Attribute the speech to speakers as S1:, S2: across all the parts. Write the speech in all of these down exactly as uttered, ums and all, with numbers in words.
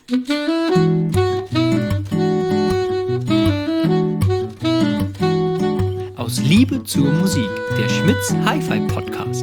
S1: Aus Liebe zur Musik, der Schmitz Hi-Fi Podcast.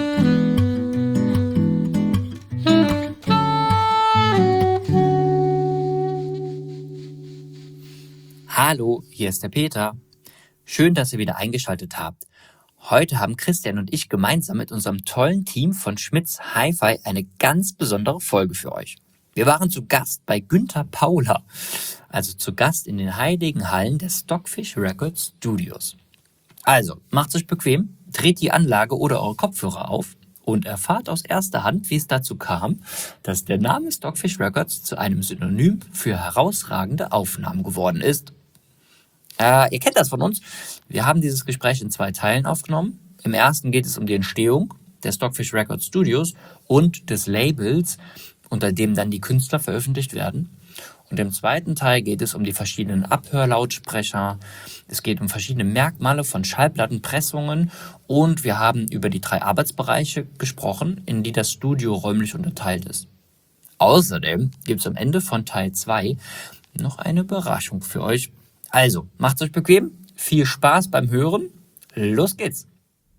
S2: Hallo, hier ist der Peter. Schön, dass ihr wieder eingeschaltet habt. Heute haben Christian und ich gemeinsam mit unserem tollen Team von Schmitz Hi-Fi eine ganz besondere Folge für euch. Wir waren zu Gast bei Günther Paula, also zu Gast in den heiligen Hallen des Stockfish Records Studios. Also, macht's euch bequem, dreht die Anlage oder eure Kopfhörer auf und erfahrt aus erster Hand, wie es dazu kam, dass der Name Stockfish Records zu einem Synonym für herausragende Aufnahmen geworden ist. Äh, ihr kennt das von uns. Wir haben dieses Gespräch in zwei Teilen aufgenommen. Im ersten geht es um die Entstehung der Stockfish Records Studios und des Labels, unter dem dann die Künstler veröffentlicht werden. Und im zweiten Teil geht es um die verschiedenen Abhörlautsprecher. Es geht um verschiedene Merkmale von Schallplattenpressungen und wir haben über die drei Arbeitsbereiche gesprochen, in die das Studio räumlich unterteilt ist. Außerdem gibt es am Ende von Teil zwei noch eine Überraschung für euch. Also, macht's euch bequem, viel Spaß beim Hören, los geht's!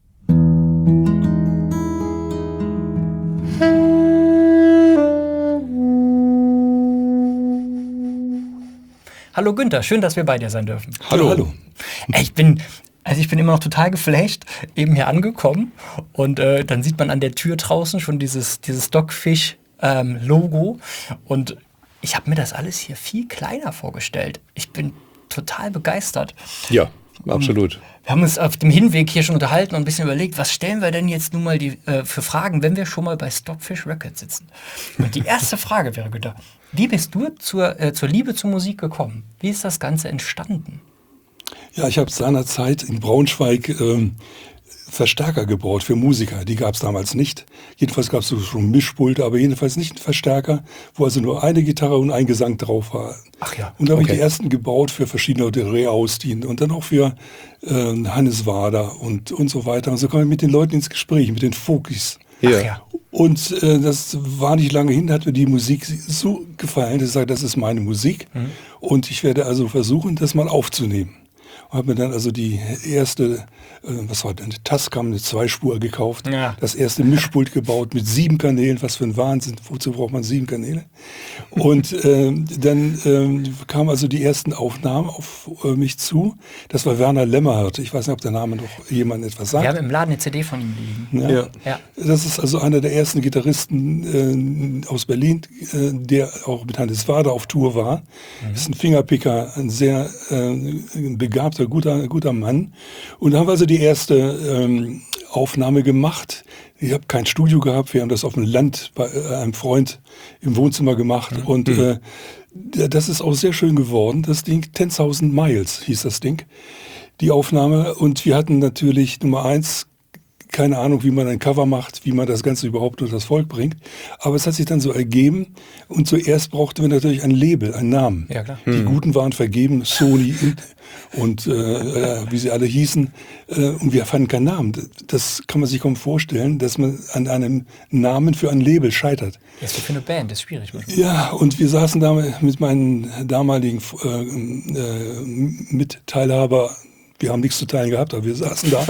S1: Hallo Günther, schön, dass wir bei dir sein dürfen.
S3: Hallo. Hallo.
S1: Ich bin, also ich bin immer noch total geflasht, eben hier angekommen und äh, dann sieht man an der Tür draußen schon dieses, dieses Stockfish-Logo ähm, und ich habe mir das alles hier viel kleiner vorgestellt. Ich bin total begeistert.
S3: Ja, absolut.
S1: Wir haben uns auf dem Hinweg hier schon unterhalten und ein bisschen überlegt, was stellen wir denn jetzt nun mal die, äh, für Fragen, wenn wir schon mal bei Stockfish Records sitzen. Und die erste Frage wäre, Günther, wie bist du zur, äh, zur Liebe zur Musik gekommen? Wie ist das Ganze entstanden?
S3: Ja, ich habe seinerzeit in Braunschweig ähm, Verstärker gebaut für Musiker. Die gab es damals nicht. Jedenfalls gab es so schon Mischpulte, aber jedenfalls nicht einen Verstärker, wo also nur eine Gitarre und ein Gesang drauf war.
S1: Ach ja.
S3: Und da habe
S1: okay.
S3: ich die ersten gebaut für verschiedene Leute, Ray Austin und dann auch für äh, Hannes Wader und, und so weiter. Und so kam ich mit den Leuten ins Gespräch, mit den Folkies.
S1: Ja. Ach ja.
S3: Und äh, das war nicht lange hin, da hat mir die Musik so gefallen, dass ich sage, das ist meine Musik. Mhm. Und ich werde also versuchen, das mal aufzunehmen. Und habe mir dann also die erste, äh, was war denn, Tascam, eine Zweispur gekauft. Ja. Das erste Mischpult gebaut mit sieben Kanälen, was für ein Wahnsinn, wozu braucht man sieben Kanäle? Und äh, dann äh, kamen also die ersten Aufnahmen auf äh, mich zu. Das war Werner Lämmerhirt. Ich weiß nicht, ob der Name noch jemand etwas sagt.
S1: Wir haben im Laden eine C D von ihm liegen.
S3: Ja. Ja. Ja. Das ist also einer der ersten Gitarristen äh, aus Berlin, äh, der auch mit Hannes Wader auf Tour war. Mhm. Ist ein Fingerpicker, ein sehr äh, begabter Ein guter, guter Mann. Und da haben wir also die erste ähm, Aufnahme gemacht. Ich habe kein Studio gehabt, wir haben das auf dem Land bei äh, einem Freund im Wohnzimmer gemacht. Mhm. Und äh, das ist auch sehr schön geworden. Das Ding, zehntausend Miles hieß das Ding, die Aufnahme. Und wir hatten natürlich Nummer eins, keine Ahnung, wie man ein Cover macht, wie man das Ganze überhaupt unter das Volk bringt. Aber es hat sich dann so ergeben. Und zuerst brauchten wir natürlich ein Label, einen Namen.
S1: Ja, klar.
S3: Die hm. Guten waren vergeben, Sony und äh, äh, wie sie alle hießen. Äh, und wir fanden keinen Namen. Das kann man sich kaum vorstellen, dass man an einem Namen für ein Label scheitert.
S1: Das ist für eine Band, das ist schwierig.
S3: Ja, und wir saßen da mit meinen damaligen äh, äh, Mitteilhaber. Wir haben nichts zu teilen gehabt, aber wir saßen da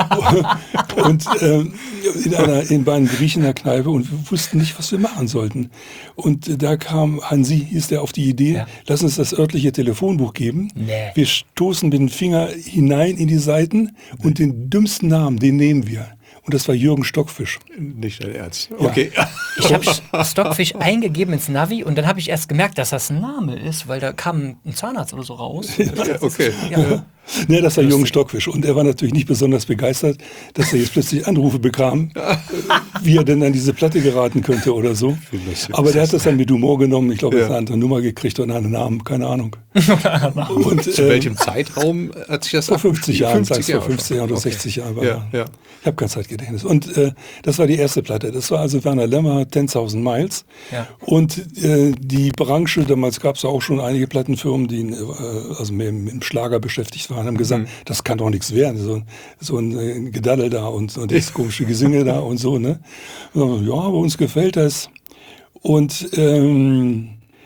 S3: und äh, in einer in einer Griechener Kneipe und wir wussten nicht, was wir machen sollten. Und äh, da kam Hansi, hieß der, auf die Idee, ja. Lass uns das örtliche Telefonbuch geben. Nee. Wir stoßen mit dem Finger hinein in die Seiten und den dümmsten Namen, den nehmen wir. Und das war Jürgen Stockfisch.
S4: Nicht dein Ernst.
S3: Okay.
S1: Ja. Ich habe Stockfish eingegeben ins Navi und dann habe ich erst gemerkt, dass das ein Name ist, weil da kam ein Zahnarzt oder so raus.
S3: Ja, okay. Ja. Ne, das war Jürgen Stockfisch. Und er war natürlich nicht besonders begeistert, dass er jetzt plötzlich Anrufe bekam, wie er denn an diese Platte geraten könnte oder so. Aber der hat das dann mit Humor genommen. Ich glaube, er hat eine andere Nummer gekriegt und einen Namen, keine Ahnung.
S4: Und, Zu ähm, welchem Zeitraum hat sich das
S3: vor fünfzig Jahren,
S4: fünfzig
S3: Jahre vor fünfzig Jahren oder okay. sechzig Jahren war
S4: ja, ja.
S3: Ich habe kein Zeitgedächtnis. Und äh, das war die erste Platte. Das war also Werner Lämmer, zehntausend Miles. Ja. Und äh, die Branche, damals gab es auch schon einige Plattenfirmen, die äh, also mehr mit dem Schlager beschäftigt waren, haben gesagt, mhm. das kann doch nichts werden. So, so ein äh, Gedaddel da und, und das komische Gesinge da und so. Ne? Ja, aber uns gefällt das. Und ähm,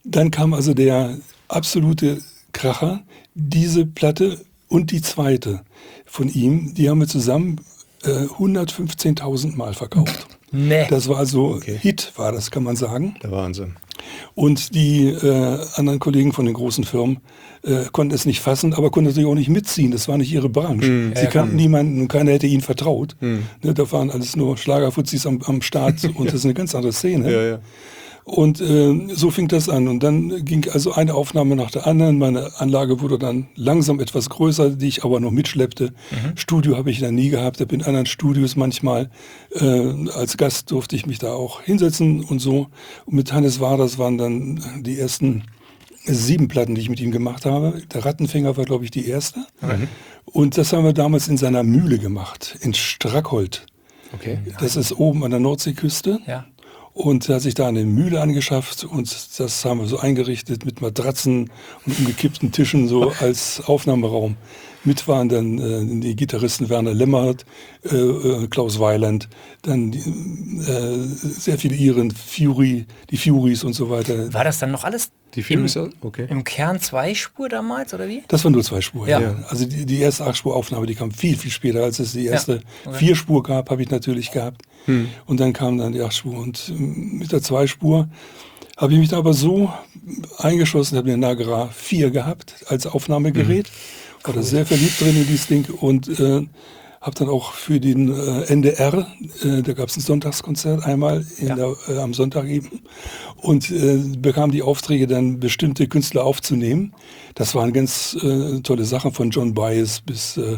S3: dann kam also der absolute Kracher, diese Platte und die zweite von ihm, die haben wir zusammen äh, hundertfünfzehntausend Mal verkauft.
S1: Nee.
S3: Das war also
S4: Okay.
S3: Hit, war das, kann man sagen.
S4: Der Wahnsinn.
S3: Und die äh, anderen Kollegen von den großen Firmen äh, konnten es nicht fassen, aber konnten natürlich auch nicht mitziehen. Das war nicht ihre Branche.
S4: Mm.
S3: Sie
S1: Ja,
S3: kannten niemanden und keiner hätte ihnen vertraut.
S4: Mm.
S3: Ne, da waren alles nur Schlagerfuzis am, am Start und das ist eine ganz andere Szene.
S4: Ja, ja.
S3: Und äh, so fing das an. Und dann ging also eine Aufnahme nach der anderen. Meine Anlage wurde dann langsam etwas größer, die ich aber noch mitschleppte.
S1: Mhm.
S3: Studio habe ich dann nie gehabt. Ich habe in anderen Studios manchmal äh, als Gast durfte ich mich da auch hinsetzen und so. Und mit Hannes Waders waren dann die ersten sieben Platten, die ich mit ihm gemacht habe. Der Rattenfänger war, glaube ich, die erste.
S4: Mhm.
S3: Und das haben wir damals in seiner Mühle gemacht, in Strackholt.
S4: Okay.
S3: Das ist oben an der Nordseeküste.
S1: Ja.
S3: Und er hat sich da eine Mühle angeschafft und das haben wir so eingerichtet mit Matratzen und umgekippten Tischen so als Aufnahmeraum. Mit waren dann äh, die Gitarristen Werner Lemmert, äh, äh, Klaus Weiland, dann die, äh, sehr viele Iren, Fury, die Furies und so weiter.
S1: War das dann noch alles
S4: Die Filme
S1: im,
S4: ist ja, okay.
S1: im Kern Zweispur damals, oder wie?
S3: Das waren nur zwei Spuren.
S1: Ja.
S3: Ja. Also die, die erste Acht-Spur-Aufnahme, die kam viel, viel später, als es die erste
S1: okay.
S3: Vier-Spur gab, habe ich natürlich gehabt.
S4: Hm.
S3: Und dann kam dann die Acht-Spur. Und ähm, mit der Zwei-Spur habe ich mich da aber so eingeschossen, habe eine Nagra vier gehabt als Aufnahmegerät.
S1: Mhm.
S3: War da sehr verliebt drin in dieses Ding und äh, habe dann auch für den äh, N D R, äh, da gab es ein Sonntagskonzert einmal in
S1: Ja.
S3: der, äh, am Sonntag eben und äh, bekam die Aufträge, dann bestimmte Künstler aufzunehmen. Das waren ganz äh, tolle Sachen von John Baez bis äh,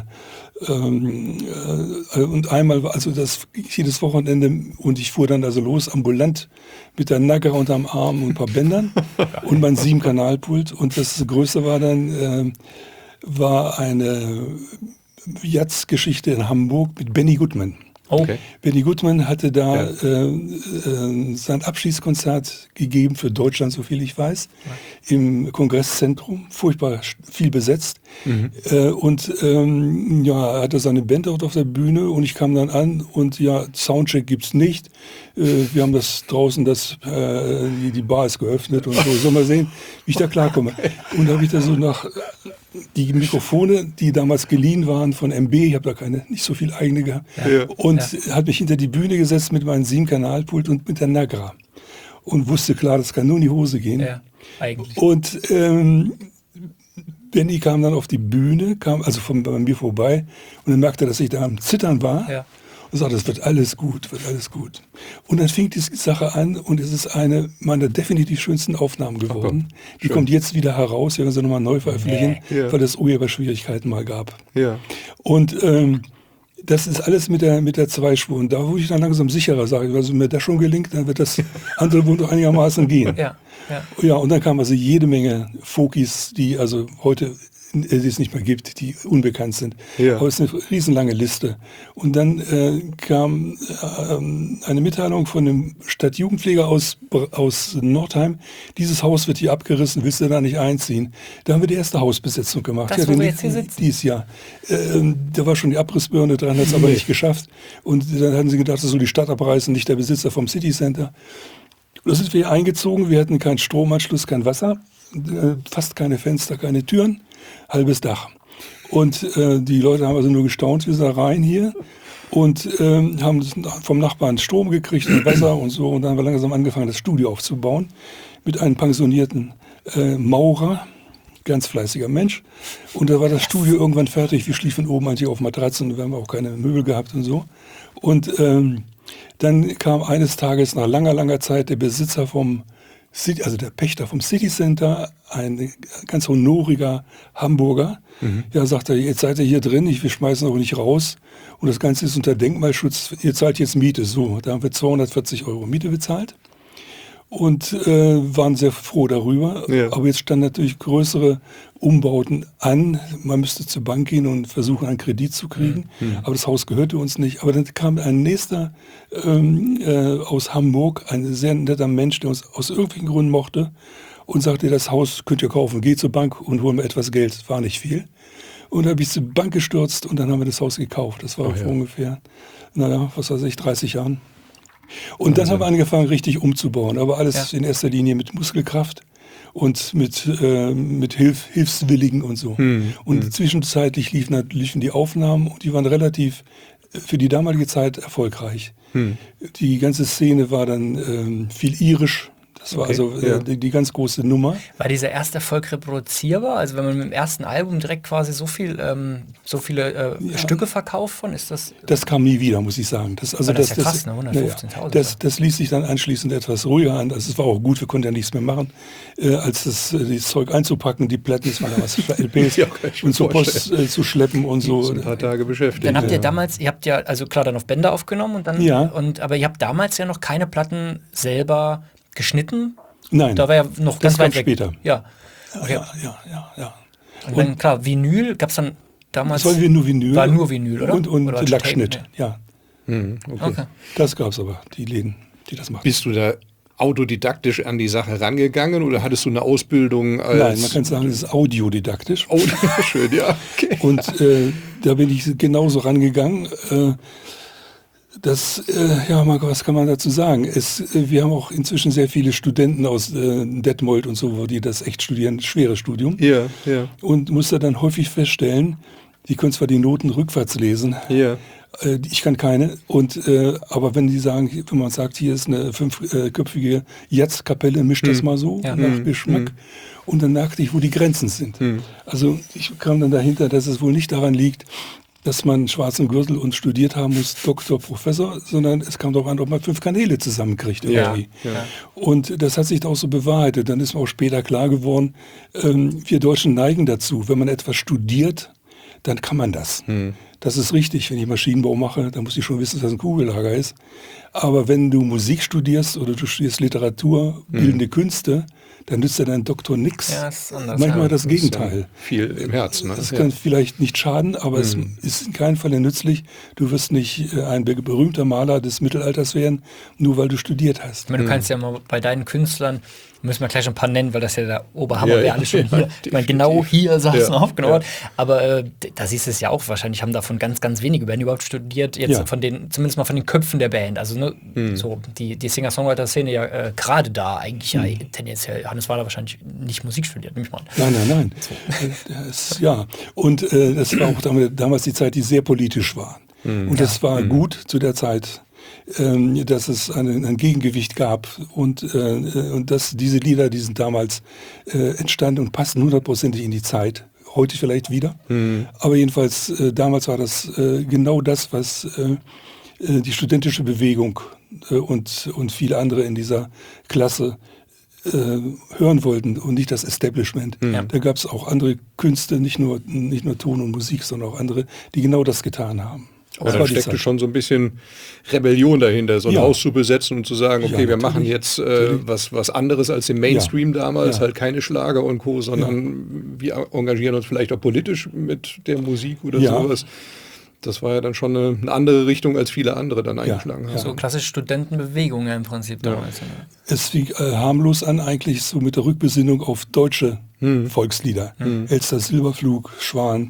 S3: ähm, äh, und einmal war also das jedes Wochenende und ich fuhr dann also los ambulant mit der Nagra unterm Arm und ein paar Bändern und mein sieben Kanalpult und das Größte war dann äh, war eine Jazz-Geschichte in Hamburg mit Benny Goodman.
S1: Oh,
S4: Okay.
S3: Benny Goodman hatte da
S4: Ja.
S3: äh, äh, sein Abschiedskonzert gegeben für Deutschland, soviel ich weiß, im Kongresszentrum, furchtbar sch- viel besetzt.
S4: Mhm.
S3: Äh, und ähm, ja, er hatte seine Band dort auf der Bühne und ich kam dann an und ja, Soundcheck gibt's nicht. Äh, wir haben das draußen, das, äh, die, die Bar ist geöffnet und so. Soll mal sehen, wie ich da klarkomme. Und da habe ich da so nach die Mikrofone, die damals geliehen waren von M B, ich habe da keine, nicht so viel eigene gehabt,
S4: Ja.
S3: und hat mich hinter die Bühne gesetzt mit meinem sieben Kanalpult und mit der Nagra. Und wusste klar, das kann nur in die Hose gehen.
S1: ja, eigentlich.
S3: Und ähm, Benny kam dann auf die Bühne, kam also von, bei mir vorbei und dann merkte, dass ich da am Zittern war
S1: Ja.
S3: und sagte, es wird alles gut, wird alles gut. Und dann fing die Sache an und es ist eine meiner definitiv schönsten Aufnahmen geworden. Die
S4: schön.
S3: kommt jetzt wieder heraus, wir werden sie nochmal neu veröffentlichen,
S4: Nee. Ja.
S3: weil es Urheberschwierigkeiten mal gab.
S4: Ja.
S3: Und ähm, das ist alles mit der, mit der Zweispur. Und da, wo ich dann langsam sicherer sage, also wenn mir das schon gelingt, dann wird das andere wohl doch einigermaßen gehen.
S1: Ja, ja.
S3: Ja, und dann kam also jede Menge Folkies, die also heute äh, die es nicht mehr gibt, die unbekannt sind.
S4: Ja.
S3: Aber es ist eine riesenlange Liste. Und dann äh, kam äh, eine Mitteilung von dem Stadtjugendpfleger aus, aus Nordheim, dieses Haus wird hier abgerissen, willst du da nicht einziehen? Da haben wir die erste Hausbesetzung gemacht.
S1: Das,
S3: ja,
S1: wo wir
S3: den-
S1: jetzt hier sitzen?
S3: Dieses Jahr. Ähm, da war schon die Abrissbirne dran, hat es aber nicht geschafft. Und dann hatten sie gedacht, das soll die Stadt abreißen, nicht der Besitzer vom City Center. Da sind wir hier eingezogen, wir hatten keinen Stromanschluss, kein Wasser, äh, fast keine Fenster, keine Türen, halbes Dach. Und äh, die Leute haben also nur gestaunt, wir sind da rein hier und ähm, haben vom Nachbarn Strom gekriegt und Wasser und so. Und dann haben wir langsam angefangen, das Studio aufzubauen mit einem pensionierten äh, Maurer, ganz fleißiger Mensch. Und da war das Studio irgendwann fertig. Wir schliefen oben eigentlich auf Matratzen, wir haben auch keine Möbel gehabt und so. Und ähm, dann kam eines Tages nach langer, langer Zeit der Besitzer vom City, also der Pächter vom City Center, ein ganz honoriger Hamburger.
S4: Mhm.
S3: Ja, sagt er, jetzt seid ihr hier drin, ich, wir schmeißen auch nicht raus. Und das Ganze ist unter Denkmalschutz, ihr zahlt jetzt Miete. So, da haben wir zweihundertvierzig Euro Miete bezahlt und äh, waren sehr froh darüber.
S4: Ja.
S3: Aber jetzt standen natürlich größere Umbauten an. Man müsste zur Bank gehen und versuchen, einen Kredit zu kriegen.
S4: Mhm.
S3: Aber das Haus gehörte uns nicht. Aber dann kam ein nächster ähm, äh, aus Hamburg, ein sehr netter Mensch, der uns aus irgendwelchen Gründen mochte und sagte, das Haus könnt ihr kaufen, geht zur Bank und holen mir etwas Geld. Das war nicht viel. Und da habe ich zur Bank gestürzt und dann haben wir das Haus gekauft. Das war
S4: Oh,
S3: vor
S4: ja.
S3: ungefähr, naja, was weiß ich, dreißig Jahren. Und dann haben wir angefangen, richtig umzubauen. Aber alles
S1: Ja.
S3: in erster Linie mit Muskelkraft. und mit, äh, mit Hilf, Hilfswilligen und so.
S4: Hm.
S3: Und
S4: Hm.
S3: zwischenzeitlich liefen, liefen die Aufnahmen und die waren relativ für die damalige Zeit erfolgreich.
S4: Hm.
S3: Die ganze Szene war dann ähm, viel irisch. Das war
S4: Okay,
S3: also äh,
S4: ja.
S3: die, die ganz große Nummer.
S1: War dieser erste Erfolg reproduzierbar? Also wenn man mit dem ersten Album direkt quasi so viel, ähm, so viele äh,
S3: Ja.
S1: Stücke verkauft von, ist das?
S3: Das kam nie wieder, muss ich sagen. Das, also
S1: Aber das
S3: das,
S1: ist ja krass, ne? hundertfünfzehntausend.
S3: naja, das, das ließ sich dann anschließend etwas ruhiger an. Also es war auch gut, wir konnten ja nichts mehr machen, äh, als das, äh, das Zeug einzupacken, die Platten, das waren ja was für L Ps,
S4: Ja, kann ich mir
S3: und zur Post
S4: vorstellen.
S3: äh, zu schleppen und so.
S4: So ein paar Tage beschäftigt.
S1: Dann habt ihr
S3: Ja.
S1: damals, ihr habt ja, also klar, dann auf Bänder aufgenommen und dann,
S3: Ja.
S1: und, aber ihr habt damals ja noch keine Platten selber geschnitten.
S3: Nein,
S1: Da war ja noch
S3: das
S1: ganz
S3: kam
S1: weit weg.
S3: später.
S1: Ja. Okay.
S3: ja, ja, ja, ja.
S1: Und dann, klar, Vinyl gab es dann damals.
S3: Das war wie nur Vinyl.
S1: War nur Vinyl, oder?
S3: Und, und
S1: Oder Tape,
S3: Lackschnitt,
S1: ne?
S3: ja.
S4: Hm, okay.
S1: Okay.
S3: Das gab es aber, die Läden, die das machten.
S4: Bist du da autodidaktisch an die Sache rangegangen oder hattest du eine Ausbildung als...
S3: Nein, man kann sagen, es ist audiodidaktisch.
S4: Oh, schön, ja. Okay.
S3: Und äh, da bin ich genauso rangegangen. Äh, das, äh, ja, Marco, was kann man dazu sagen? Es, äh, wir haben auch inzwischen sehr viele Studenten aus äh, Detmold und so, wo die das echt studieren, schweres Studium.
S4: Ja, ja,
S3: Und musste dann häufig feststellen, die können zwar die Noten rückwärts lesen,
S4: ja.
S3: äh, ich kann keine. Und äh, aber wenn die sagen, wenn man sagt, hier ist eine fünfköpfige Jazzkapelle, mischt das mal so
S1: Ja.
S3: nach Geschmack. Und dann merkte ich, wo die Grenzen sind. Also ich kam dann dahinter, dass es wohl nicht daran liegt, dass man einen schwarzen Gürtel und studiert haben muss, Doktor, Professor, sondern es kam darauf an, ob man fünf Kanäle zusammenkriegt irgendwie.
S4: Ja, ja.
S3: Und das hat sich auch so bewahrheitet. Dann ist mir auch später klar geworden, ähm, wir Deutschen neigen dazu, wenn man etwas studiert, dann kann man das. Das ist richtig. Wenn ich Maschinenbau mache, dann muss ich schon wissen, dass ein Kugellager ist. Aber wenn du Musik studierst oder du studierst Literatur, bildende Künste, dann nützt ja dein Doktor nichts.
S1: Ja, ist anders,
S3: Manchmal
S1: ja.
S3: das
S4: Das ist
S3: Gegenteil.
S4: dann viel im Herzen. Ne?
S3: Das
S4: Ja.
S3: kann vielleicht nicht schaden, aber es ist in keinem Falle nützlich. Du wirst nicht äh, ein be- berühmter Maler des Mittelalters werden, nur weil du studiert hast.
S1: Ich meine, du kannst ja mal bei deinen Künstlern, müssen wir gleich ein paar nennen, weil das ja der Oberhammer
S4: Ja,
S1: wäre,
S4: ja,
S1: alles schon
S4: ja,
S1: hier. Ich meine, genau
S4: definitiv.
S1: hier saßen
S4: Ja,
S1: aufgenommen.
S4: ja.
S1: Aber äh, da siehst du es ja auch wahrscheinlich, haben davon ganz, ganz wenige Band überhaupt studiert, jetzt
S3: Ja.
S1: von den, zumindest mal von den Köpfen der Band. Also ne, so die, die Singer-Songwriter-Szene ja äh, gerade da eigentlich ja tendenziell, Hannes Wader wahrscheinlich nicht Musik studiert, nehme ich mal an.
S3: Nein, nein, nein. Äh, Das, ja, und äh, das war auch damit, damals die Zeit, die sehr politisch war. Und das war gut zu der Zeit, ähm, dass es ein, ein Gegengewicht gab und, äh, und dass diese Lieder, die sind damals äh, entstanden und passten hundertprozentig in die Zeit. Heute vielleicht wieder. Aber jedenfalls, äh, damals war das äh, genau das, was äh, äh, die studentische Bewegung äh, und, und viele andere in dieser Klasse äh, hören wollten und nicht das Establishment.
S1: Ja.
S3: Da gab es auch andere Künste, nicht nur, nicht nur Ton und Musik, sondern auch andere, die genau das getan haben.
S4: Aber
S3: Das
S4: da
S3: war die
S4: steckte
S3: Zeit.
S4: schon so ein bisschen Rebellion dahinter, so ein
S3: Ja.
S4: Haus zu besetzen und zu sagen, okay,
S3: Ja,
S4: wir
S3: natürlich.
S4: machen jetzt äh,
S3: Natürlich.
S4: was, was anderes als im Mainstream damals,
S3: Ja.
S4: halt keine Schlager und Co., sondern wir engagieren uns vielleicht auch politisch mit der Musik oder
S3: Ja.
S4: sowas. Das war ja dann schon eine, eine andere Richtung, als viele andere dann eingeschlagen
S3: ja.
S4: haben.
S1: So klassische Studentenbewegung ja im Prinzip damals. Ne?
S3: Es fing äh, harmlos an, eigentlich so mit der Rückbesinnung auf deutsche
S4: Hm.
S3: Volkslieder. Elster Silberflug, Schwan,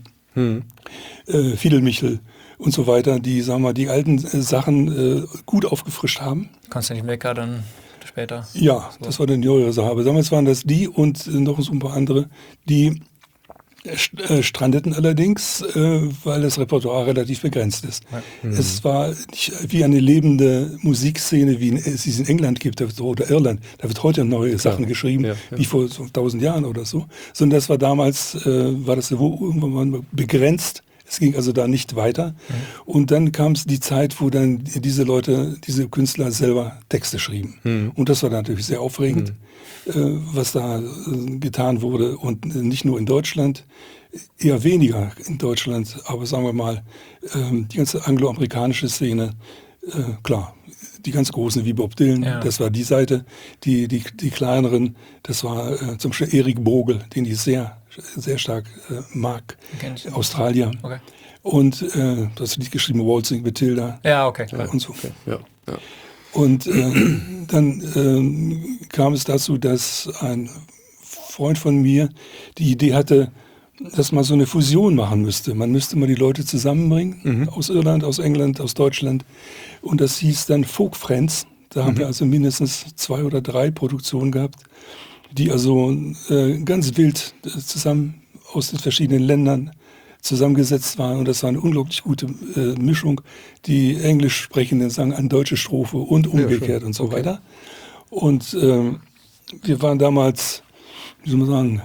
S3: äh, Fiedelmichel und so weiter, die, sagen wir mal, die alten äh, Sachen äh, gut aufgefrischt haben.
S1: Konstantin Wecker dann später.
S3: Ja, das war dann die neuere Sache. Aber damals waren das die und äh, noch so ein paar andere, die äh, st- äh, strandeten allerdings, äh, weil das Repertoire relativ begrenzt ist. Es war nicht wie eine lebende Musikszene, wie in- es es in England gibt da wird- oder Irland. Da wird heute neue Sachen geschrieben,
S4: Ja, ja.
S3: wie vor so tausend Jahren oder so. Sondern das war damals, äh, war das wo- irgendwann mal begrenzt. Es ging also da nicht weiter. Und dann kam es die Zeit, wo dann diese Leute, diese Künstler selber Texte schrieben. Und das war dann natürlich sehr aufregend, äh, was da äh, getan wurde. Und äh, nicht nur in Deutschland, eher weniger in Deutschland, aber sagen wir mal, ähm, die ganze angloamerikanische Szene, äh, klar, die ganz Großen wie Bob Dylan,
S1: Ja.
S3: das war die Seite, die, die, die kleineren, das war äh, zum Beispiel Erik Brogel, den ich sehr, sehr stark äh, mag,
S1: Kenn ich.
S3: Australier.
S1: Okay.
S3: Und äh, das Lied geschrieben, Waltzing Matilda
S1: Ja, okay. Klar.
S3: und so.
S4: Ja, ja.
S3: Und äh, dann ähm, kam es dazu, dass ein Freund von mir die Idee hatte, dass man so eine Fusion machen müsste. Man müsste mal die Leute zusammenbringen, aus Irland, aus England, aus Deutschland. Und das hieß dann Folk Friends. Da haben wir also mindestens zwei oder drei Produktionen gehabt, die also äh, ganz wild äh, zusammen aus den verschiedenen Ländern zusammengesetzt waren. Und das war eine unglaublich gute äh, Mischung. Die Englisch sprechenden sangen eine deutsche Strophe und umgekehrt
S4: ja,
S3: und so
S4: okay.
S3: weiter. Und ähm, wir waren damals, wie soll man sagen,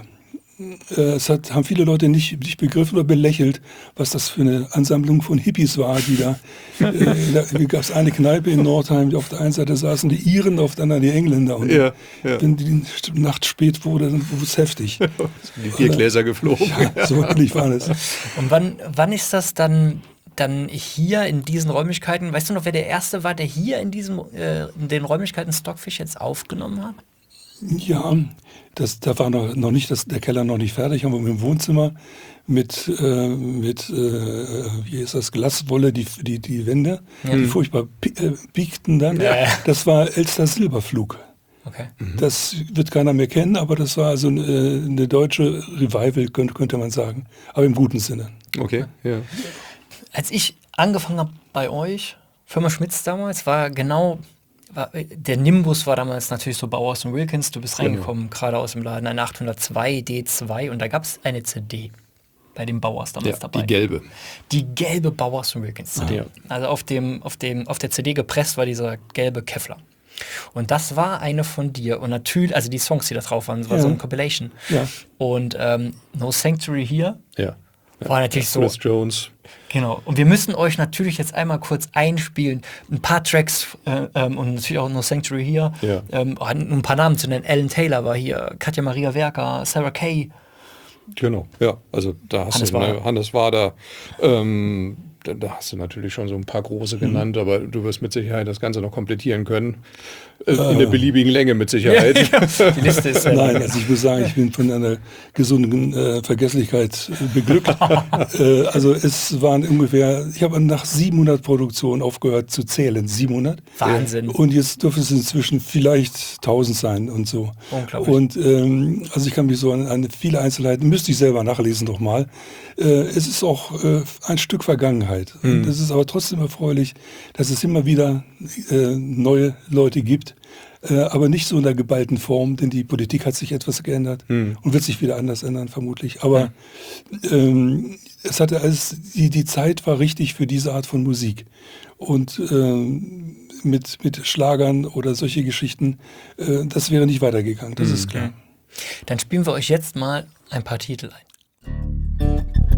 S3: äh, es hat, haben viele Leute nicht, nicht begriffen oder belächelt, was das für eine Ansammlung von Hippies war, die da, äh, da gab es eine Kneipe in Nordheim, die auf der einen Seite saßen die Iren, auf der anderen die Engländer. Und
S4: Ja, ja.
S3: wenn die Nacht spät wurde, dann wurde es heftig.
S4: Die vier Gläser geflogen.
S3: Ja, so ähnlich war es.
S1: Und wann, wann ist das dann, dann hier in diesen Räumlichkeiten? Weißt du noch, wer der Erste war, der hier in, diesem, äh, in den Räumlichkeiten Stockfish jetzt aufgenommen hat?
S3: Ja, das, da war noch, noch nicht das, der Keller noch nicht fertig, haben wir im Wohnzimmer mit, äh, mit äh, wie ist das, Glaswolle, die, die, die Wände,
S1: Ja.
S3: die furchtbar pi- äh, piekten dann.
S1: Ja.
S3: Das war Elster Silberflug.
S1: Okay.
S3: Das wird keiner mehr kennen, aber das war also eine, eine deutsche Revival, könnte, könnte man sagen. Aber im guten Sinne.
S4: Okay, ja.
S1: Als ich angefangen habe bei euch, Firma Schmitz damals, war genau, war, der Nimbus war damals natürlich so Bauhaus und Wilkins. Du bist reingekommen, gerade aus dem Laden, ein achthundertzwei D zwei, und da gab es eine C D bei dem Bauhaus damals
S4: Ja,
S1: dabei.
S4: die gelbe.
S1: Die gelbe Bauhaus und Wilkins C D.
S4: Ja.
S1: Also auf, dem, auf, dem, auf der C D gepresst war dieser gelbe Kevlar. Und das war eine von dir. Und natürlich, also die Songs, die da drauf waren, das war
S3: Ja.
S1: so eine Compilation.
S3: Ja.
S1: Und ähm, No Sanctuary hier
S4: Ja. ja.
S1: war natürlich so.
S4: Chris Jones.
S1: Genau. Und wir müssen euch natürlich jetzt einmal kurz einspielen. Ein paar Tracks äh, ähm, und natürlich auch No Sanctuary hier.
S4: Ja.
S1: Ähm, ein paar Namen zu nennen. Alan Taylor war hier, Katja Maria Werker, Sarah Kay.
S4: Genau, ja. Also da hast
S1: Hannes
S4: du
S1: Wader.
S4: ne, Hannes Wader. Ähm, da, da hast du natürlich schon so ein paar große genannt, aber du wirst mit Sicherheit das Ganze noch komplettieren können. Äh, in der beliebigen Länge mit Sicherheit.
S1: Die Liste ist äh,
S3: Nein, also ich muss sagen, ich bin von einer gesunden äh, Vergesslichkeit äh, beglückt. äh, also es waren ungefähr, ich habe nach siebenhundert Produktionen aufgehört zu zählen, siebenhundert.
S1: Wahnsinn.
S3: Und jetzt dürfen es inzwischen vielleicht tausend sein und so.
S1: Unglaublich.
S3: Und ähm, also ich kann mich so an, an viele Einzelheiten, müsste ich selber nachlesen doch mal. Äh, es ist auch äh, ein Stück Vergangenheit. Und es ist aber trotzdem erfreulich, dass es immer wieder äh, neue Leute gibt. Äh, aber nicht so in der geballten Form, denn die Politik hat sich etwas geändert und wird sich wieder anders ändern, vermutlich. Aber ähm, es hatte alles, die, die Zeit war richtig für diese Art von Musik. Und ähm, mit, mit Schlagern oder solche Geschichten, äh, das wäre nicht weitergegangen, das ist klar.
S1: Dann spielen wir euch jetzt mal ein paar Titel ein.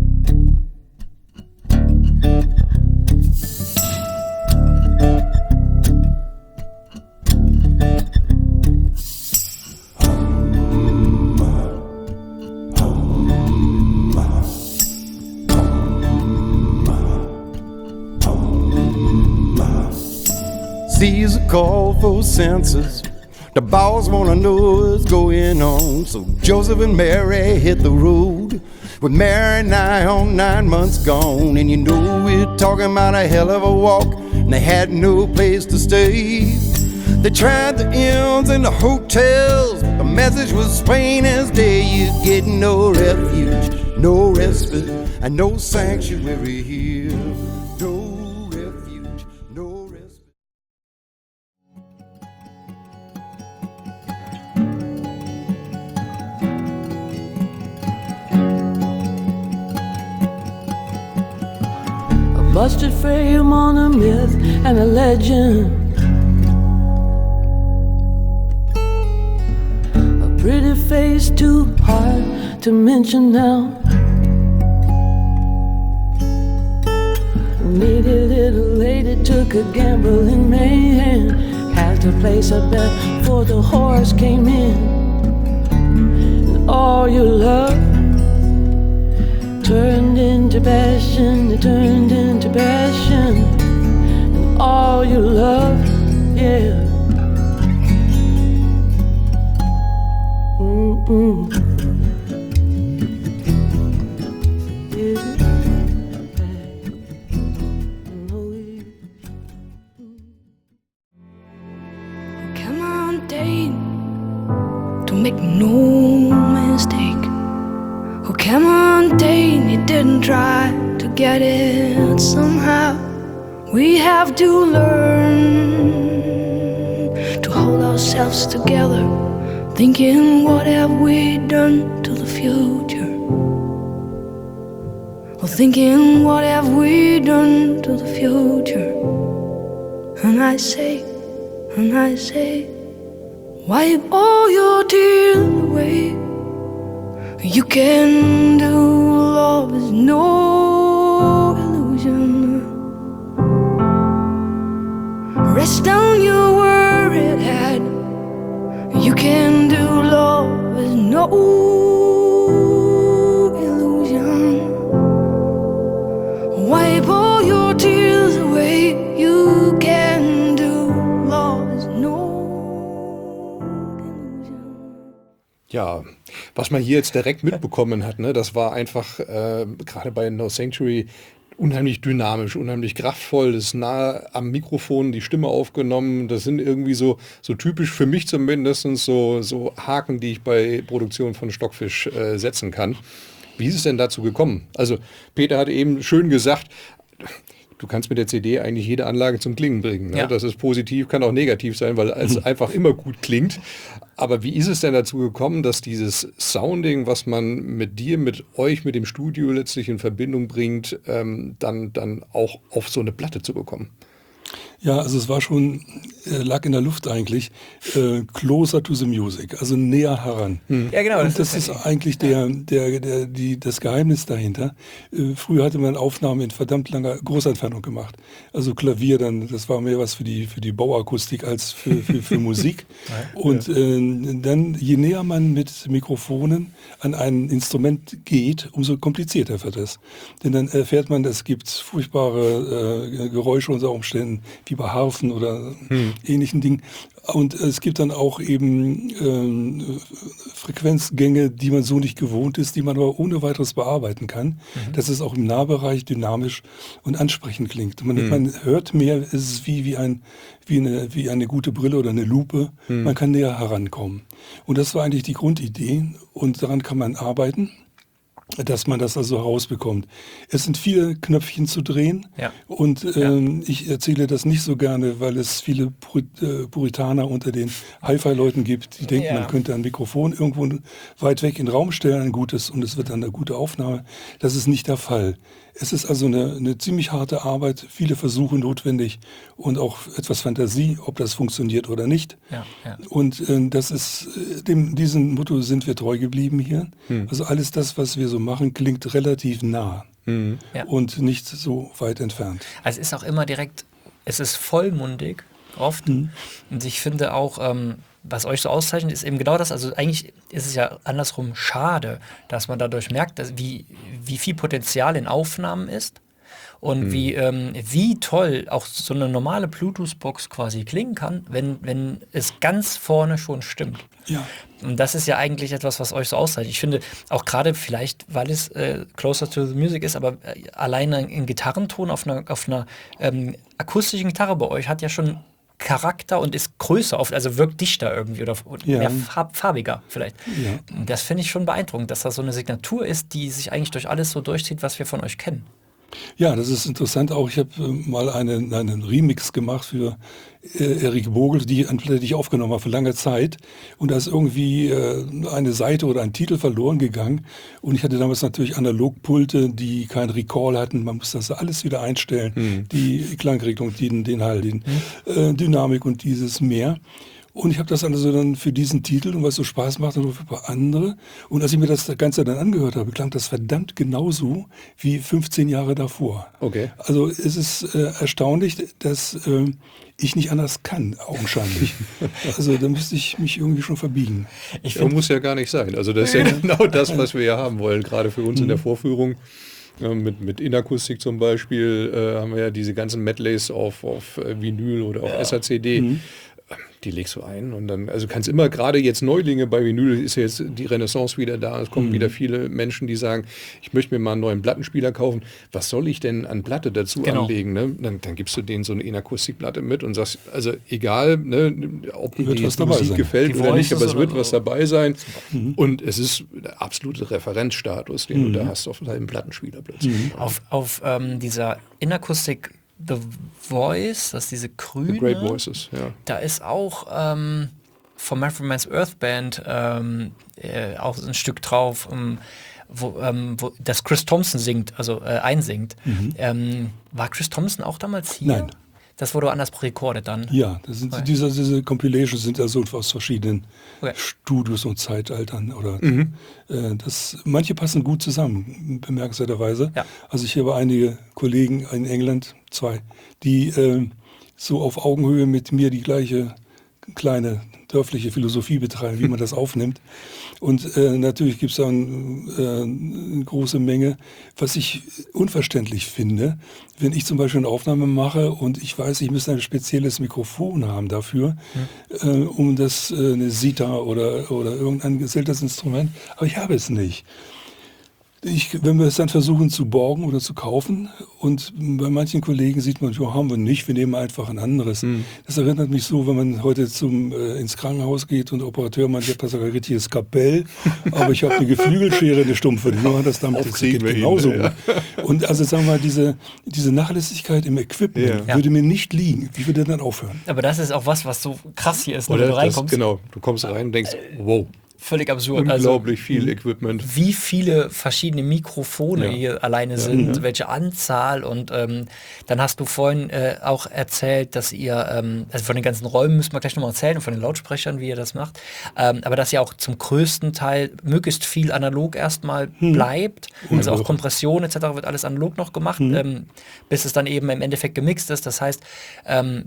S5: Sees a call for census. The boss wanna know what's going on. So Joseph and Mary hit the road, with Mary nigh on nine months gone. And you know we're talking about a hell of a walk, and they had no place to stay. They tried the inns and the hotels. The message was plain as day. You get no refuge, no respite, and no sanctuary here. No refuge, no respite.
S6: A busted frame on a myth and a legend. A pretty face too hard to mention now. A needy little lady took a gamble in Mayhem. Had to place a bet before the horse came in. And all your love turned into passion, it turned into passion. And all your love, yeah. Mm-mm. Yeah. Oh, yeah.
S7: Come on, Dane, don't make no mistake. Oh, come on, Dane, you didn't try to get it somehow. We have to learn to hold ourselves together. thinking, what have we done to the future? Or thinking, what have we done to the future? And I say, and I say, wipe all your tears away. You can do, love is no illusion. Rest down your worried head. You can do, love is no illusion. Wipe all your tears away. You can do, love is no illusion.
S4: Ja, was man hier jetzt direkt mitbekommen hat, ne, das war einfach äh, gerade bei No Sanctuary unheimlich dynamisch, unheimlich kraftvoll, das ist nah am Mikrofon, die Stimme aufgenommen, das sind irgendwie so, so typisch für mich zumindest so, so Haken, die ich bei Produktion von Stockfish äh, setzen kann. Wie ist es denn dazu gekommen? Also Peter hat eben schön gesagt, du kannst mit der C D eigentlich jede Anlage zum Klingen bringen. Ne?
S1: Ja.
S4: Das ist positiv, kann auch negativ sein, weil es einfach immer gut klingt. Aber wie ist es denn dazu gekommen, dass dieses Sounding, was man mit dir, mit euch, mit dem Studio letztlich in Verbindung bringt, ähm, dann, dann auch auf so eine Platte zu bekommen?
S3: Ja, also es war schon, äh, lag in der Luft eigentlich, äh, closer to the music, also näher heran.
S1: Ja, genau.
S3: Und das ist eigentlich der, der, der, die, das Geheimnis dahinter. Äh, früher hatte man Aufnahmen in verdammt langer Großentfernung gemacht. Also Klavier, dann, das war mehr was für die, für die Bauakustik als für, für, für Musik. Und äh, dann, je näher man mit Mikrofonen an ein Instrument geht, umso komplizierter wird es. Denn dann erfährt man, es gibt furchtbare äh, Geräusche unter Umständen, wie bei Harfen oder hm. ähnlichen Dingen. Und es gibt dann auch eben ähm, Frequenzgänge, die man so nicht gewohnt ist, die man aber ohne weiteres bearbeiten kann, mhm. dass es auch im Nahbereich dynamisch und ansprechend klingt. Man, mhm. man hört mehr, es ist wie, wie, ein, wie, eine, wie eine gute Brille oder eine Lupe. Mhm. Man kann näher herankommen. Und das war eigentlich die Grundidee und daran kann man arbeiten, dass man das also herausbekommt. Es sind viele Knöpfchen zu drehen
S1: Ja.
S3: und ähm, ja. ich erzähle das nicht so gerne, weil es viele Pur äh, Puritaner unter den Hi-Fi-Leuten gibt, die denken,
S1: Ja.
S3: man könnte ein Mikrofon irgendwo weit weg in den Raum stellen, ein gutes, und es wird dann eine gute Aufnahme. Das ist nicht der Fall. Es ist also eine, eine ziemlich harte Arbeit, viele Versuche notwendig und auch etwas Fantasie, ob das funktioniert oder nicht.
S1: Ja, ja.
S3: Und äh, das ist, äh, dem, diesem Motto sind wir treu geblieben hier. Hm. Also alles das, was wir so machen, klingt relativ nah
S4: Mhm.
S1: Ja.
S3: und nicht so weit entfernt.
S1: Also es ist auch immer direkt, es ist vollmundig oft.
S3: Mhm.
S1: Und ich finde auch, ähm, was euch so auszeichnet, ist eben genau das. Also eigentlich ist es ja andersrum schade, dass man dadurch merkt, dass wie, wie viel Potenzial in Aufnahmen ist. Und mhm. wie, ähm, wie toll auch so eine normale Bluetooth-Box quasi klingen kann, wenn, wenn es ganz vorne schon stimmt.
S3: Ja.
S1: Und das ist ja eigentlich etwas, was euch so auszeichnet. Ich finde auch gerade vielleicht, weil es äh, closer to the music ist, aber äh, alleine ein Gitarrenton auf einer, auf einer ähm, akustischen Gitarre bei euch hat ja schon Charakter und ist größer, oft, also wirkt dichter irgendwie oder
S3: Ja.
S1: mehr farb, farbiger vielleicht.
S3: Ja.
S1: Das finde ich schon beeindruckend, dass das so eine Signatur ist, die sich eigentlich durch alles so durchzieht, was wir von euch kennen.
S3: Ja, das ist interessant auch. Ich habe äh, mal einen, einen Remix gemacht für äh, Erik Vogel, die, eine Platte, die ich aufgenommen habe für lange Zeit. Und da ist irgendwie äh, eine Seite oder ein Titel verloren gegangen. Und ich hatte damals natürlich Analogpulte, die keinen Recall hatten. Man musste das alles wieder einstellen. Mhm. Die Klangregelung, den, den Hall, den mhm. äh, Dynamik und dieses mehr. Und ich habe das also dann für diesen Titel und was so Spaß macht, dann noch für ein paar andere. Und als ich mir das Ganze dann angehört habe, klang das verdammt genauso wie fünfzehn Jahre davor.
S4: Okay.
S3: Also es ist äh, erstaunlich, dass äh, ich nicht anders kann, augenscheinlich. Also da müsste ich mich irgendwie schon verbiegen.
S1: Ich
S4: Ja, muss ja gar nicht sein. Also das ist ja genau das, was wir ja haben wollen, gerade für uns in der Vorführung. Ja, mit, mit Inakustik zum Beispiel äh, haben wir ja diese ganzen Medleys auf, auf äh, Vinyl oder auf S A C D. Mhm. Die legst du ein und dann, also kannst immer, gerade jetzt Neulinge bei Vinyl, ist ja jetzt die Renaissance wieder da, es kommen mhm. wieder viele Menschen, die sagen, ich möchte mir mal einen neuen Plattenspieler kaufen, was soll ich denn an Platte dazu
S1: Genau.
S4: anlegen? Ne? Dann, dann gibst du denen so eine Inakustikplatte mit und sagst, also egal, ne, ob dir
S3: Wird
S4: die
S3: was dabei
S4: Musik
S3: sein.
S4: gefällt
S1: Die
S4: oder nicht, aber es
S1: Voices
S4: wird
S1: oder
S4: was
S1: so.
S4: dabei sein
S3: Mhm.
S4: und es ist der absolute Referenzstatus, den
S3: Mhm.
S4: du da hast auf deinem Plattenspieler plötzlich.
S3: Mhm.
S1: Auf, auf ähm, dieser Inakustik The Voice, das ist diese grüne,
S4: The Great Voices, ja.
S1: da ist auch ähm, vom Manfred Mann's Earth Band ähm, äh, auch ein Stück drauf, um, wo, ähm, wo das Chris Thompson singt, also äh, einsingt. Mhm. Ähm, war Chris Thompson auch damals hier?
S3: Nein.
S1: Das wurde anders recorded dann?
S3: Ja, das sind,
S1: okay.
S3: diese, diese Compilations sind also aus verschiedenen
S1: okay.
S3: Studios und Zeitaltern. Oder, mhm. äh, das, manche passen gut zusammen, bemerkenswerterweise.
S1: Ja.
S3: Also ich habe einige Kollegen in England, zwei, die äh, so auf Augenhöhe mit mir die gleiche kleine dörfliche Philosophie betreiben, wie man das aufnimmt. Und äh, natürlich gibt es da ein, äh, eine große Menge, was ich unverständlich finde, wenn ich zum Beispiel eine Aufnahme mache und ich weiß, ich müsste ein spezielles Mikrofon haben dafür, mhm. äh, um das, äh, eine Sita oder, oder irgendein geseltes Instrument, aber ich habe es nicht. Ich, wenn wir es dann versuchen zu borgen oder zu kaufen und bei manchen Kollegen sieht man, ja, haben wir nicht, wir nehmen einfach ein anderes. Mhm. Das erinnert mich so, wenn man heute zum, äh, ins Krankenhaus geht und der Operateur meint, ich habe das ein richtiges Kapell, aber ich habe eine Geflügelschere, eine Stumpfe, die machen das damit, das geht genauso ihn, ja. Und also sagen wir mal, diese, diese Nachlässigkeit im Equipment ja. würde mir nicht liegen. Wie würde dann aufhören?
S1: Aber das ist auch was, was so krass hier ist,
S4: wenn
S1: du
S4: das,
S1: reinkommst.
S4: Genau, du kommst rein und denkst, wow.
S1: Völlig absurd.
S4: Unglaublich
S1: also,
S4: viel Equipment.
S1: Wie viele verschiedene Mikrofone
S4: ja.
S1: hier alleine
S4: ja,
S1: sind,
S4: ja.
S1: welche Anzahl. Und ähm, dann hast du vorhin äh, auch erzählt, dass ihr, ähm, also von den ganzen Räumen müssen wir gleich nochmal erzählen und von den Lautsprechern, wie ihr das macht, ähm, aber dass ihr auch zum größten Teil möglichst viel analog erstmal hm. bleibt.
S3: Hm.
S1: Also auch Kompression et cetera wird alles analog noch gemacht, hm. ähm, bis es dann eben im Endeffekt gemixt ist. Das heißt, ähm,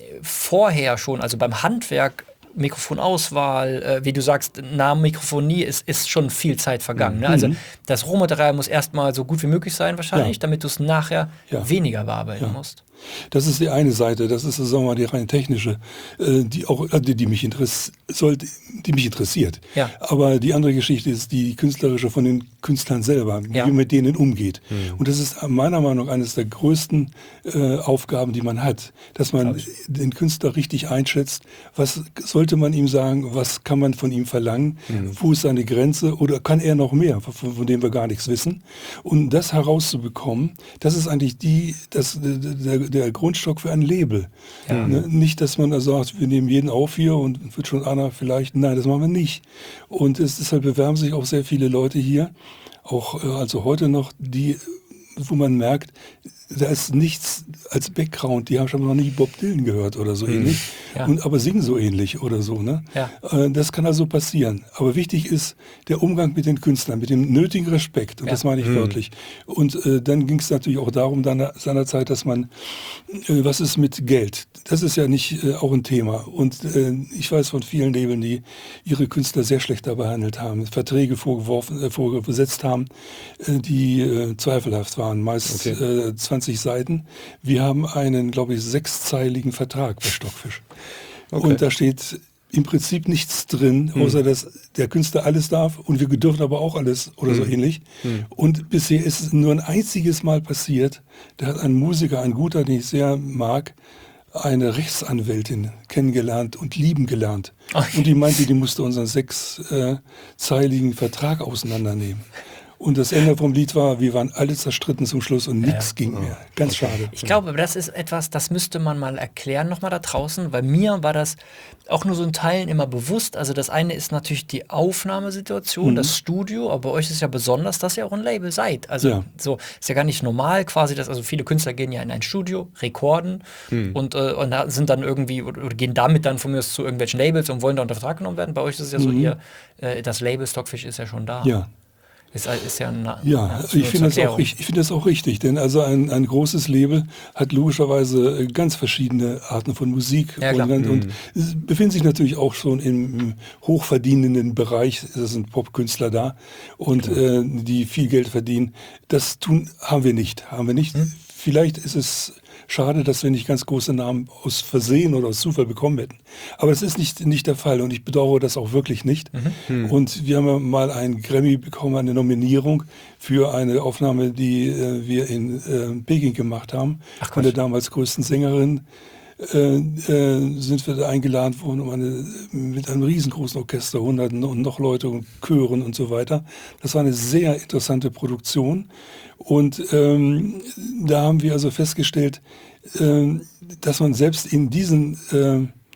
S1: vorher schon, also beim Handwerk, Mikrofonauswahl, äh, wie du sagst, Nahmikrofonie ist, ist schon viel Zeit vergangen. Ne? Also das Rohmaterial muss erstmal so gut wie möglich sein wahrscheinlich, ja. damit du es nachher ja. weniger bearbeiten ja. musst.
S3: Das ist die eine Seite, das ist, sagen wir mal, die rein technische, äh, die auch, die, die mich interessiert, sollte, die mich interessiert.
S1: Ja.
S3: Aber die andere Geschichte ist die künstlerische von den Künstlern selber, wie
S1: ja.
S3: man mit denen umgeht.
S1: Mhm.
S3: Und das ist meiner Meinung nach eines der größten äh, Aufgaben, die man hat, dass man den Künstler richtig einschätzt. Was sollte man ihm sagen? Was kann man von ihm verlangen? Mhm. Wo ist seine Grenze? Oder kann er noch mehr, von, von dem wir gar nichts wissen? Und das herauszubekommen, das ist eigentlich die, das, der, der Grundstock für ein Label. Ja. Ne? Nicht, dass man also sagt, wir nehmen jeden auf hier und wird schon einer vielleicht, nein, das machen wir nicht. Und es, deshalb bewerben sich auch sehr viele Leute hier, auch also heute noch, die, wo man merkt, da ist nichts als Background, die haben schon noch nie Bob Dylan gehört oder so mhm. ähnlich, ja. und, aber singen so ähnlich oder so. Ne?
S1: Ja.
S3: Das kann also passieren. Aber wichtig ist der Umgang mit den Künstlern, mit dem nötigen Respekt, und ja. das meine ich mhm. wörtlich. Und äh, dann ging es natürlich auch darum, dann, seinerzeit, dass man, äh, was ist mit Geld? Das ist ja nicht äh, auch ein Thema. Und äh, ich weiß von vielen Labeln, die ihre Künstler sehr schlecht da behandelt haben, Verträge vorgeworfen, äh, vorgesetzt haben, äh, die äh, zweifelhaft waren, meist okay. äh, zwanzig Seiten. Wir haben einen, glaube ich, sechszeiligen Vertrag bei Stockfish. Okay. Und da steht im Prinzip nichts drin, außer hm. dass der Künstler alles darf und wir dürfen aber auch alles oder hm. so ähnlich. Hm. Und bisher ist es nur ein einziges Mal passiert, da hat ein Musiker, ein guter, den ich sehr mag, eine Rechtsanwältin kennengelernt und lieben gelernt. Okay. Und die meinte, die musste unseren sechszeiligen äh, Vertrag auseinandernehmen. Und das Ende vom Lied war, wir waren alle zerstritten zum Schluss und nichts ja. ging mehr. Ganz okay. schade.
S1: Ich glaube, das ist etwas, das müsste man mal erklären nochmal da draußen, weil mir war das auch nur so in Teilen immer bewusst. Also das eine ist natürlich die Aufnahmesituation, mhm. das Studio, aber bei euch ist ja besonders, dass ihr auch ein Label seid. Also ja. so ist ja gar nicht normal quasi, dass also viele Künstler gehen ja in ein Studio, rekorden mhm. und, äh, und sind dann irgendwie oder gehen damit dann von mir aus zu irgendwelchen Labels und wollen da unter Vertrag genommen werden. Bei euch ist es ja so, mhm. ihr, äh, das Label Stockfish ist ja schon da.
S3: Ja.
S1: Ist, ist ja eine,
S3: ja, eine ich finde das, auch, ich, ich find das auch richtig, denn also ein, ein großes Label hat logischerweise ganz verschiedene Arten von Musik
S1: ja,
S3: und, mhm. und befindet sich natürlich auch schon im, im hochverdienenden Bereich, es sind Popkünstler da und äh, die viel Geld verdienen. Das tun haben wir nicht, haben wir nicht. Mhm. Vielleicht ist es schade, dass wir nicht ganz große Namen aus Versehen oder aus Zufall bekommen hätten. Aber das ist nicht, nicht der Fall und ich bedauere das auch wirklich nicht. Mhm. Und wir haben ja mal einen Grammy bekommen, eine Nominierung für eine Aufnahme, die äh, wir in äh, Peking gemacht haben. Ach, von der damals größten Sängerin äh, äh, sind wir da eingeladen worden, um eine, mit einem riesengroßen Orchester, Hunderten und noch Leute und Chören und so weiter. Das war eine sehr interessante Produktion. Und ähm, da haben wir also festgestellt, äh, dass man selbst in diesen äh,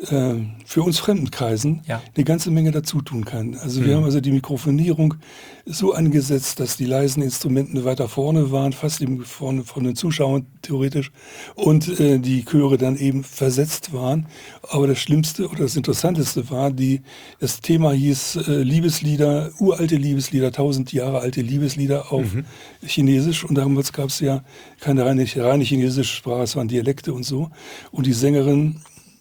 S3: äh, für uns Fremdenkreisen
S1: Ja.
S3: eine ganze Menge dazu tun kann. Also wir haben also die Mikrofonierung so angesetzt, dass die leisen Instrumente weiter vorne waren, fast eben vorne von den Zuschauern theoretisch, und äh, die Chöre dann eben versetzt waren. Aber das Schlimmste oder das Interessanteste war, die, das Thema hieß äh, Liebeslieder, uralte Liebeslieder, tausend Jahre alte Liebeslieder auf Chinesisch. Und damals gab es ja keine reine, reine chinesische Sprache, es waren Dialekte und so. Und die Sängerin